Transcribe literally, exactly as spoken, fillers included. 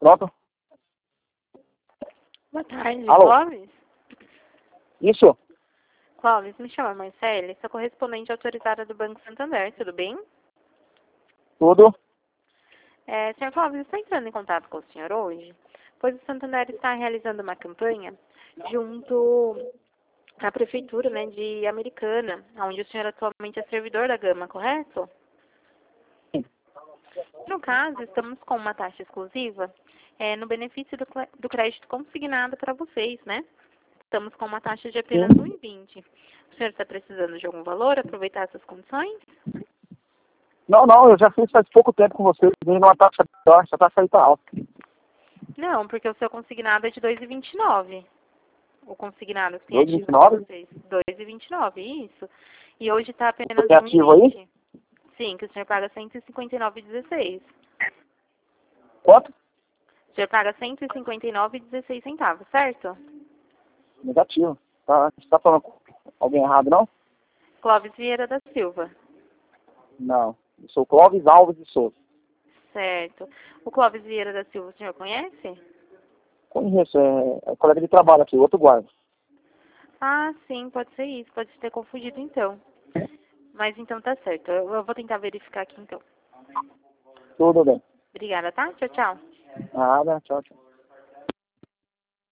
Pronto. Boa tarde, Alô? Clóvis? Isso? Clóvis, me chama Marcele, sou correspondente autorizada do Banco Santander, tudo bem? Tudo? É, senhor Clóvis, estou entrando em contato com o senhor hoje, pois o Santander está realizando uma campanha junto à Prefeitura, né, de Americana, onde o senhor atualmente é servidor da Gama, correto? No caso, estamos com uma taxa exclusiva é, no benefício do, clé- do crédito consignado para vocês, né? Estamos com uma taxa de apenas Sim. um vírgula vinte. O senhor está precisando de algum valor, aproveitar essas condições? Não, não, eu já fiz faz pouco tempo com vocês, vim numa taxa pior, essa taxa aí tá alta. Não, porque o seu consignado é de dois vírgula vinte e nove. O consignado que tem dois e vinte ativo e para nove? vocês. dois vírgula vinte e nove, isso. E hoje está apenas Tem um ativo vírgula aí? vinte. Sim, que o senhor paga cento e cinquenta e nove vírgula dezesseis. Quanto? O senhor paga cento e cinquenta e nove vírgula dezesseis centavos, certo? Negativo. Tá, você tá falando com alguém errado, não? Clóvis Vieira da Silva. Não. Eu sou Clóvis Alves de Souza. Certo. O Clóvis Vieira da Silva, o senhor conhece? Conheço, é, é colega de trabalho aqui, outro guarda. Ah, sim, pode ser isso. Pode ter confundido então. Mas então tá certo. Eu, eu vou tentar verificar aqui então. Tudo bem. Obrigada, tá? Tchau, tchau. Nada, tchau, tchau.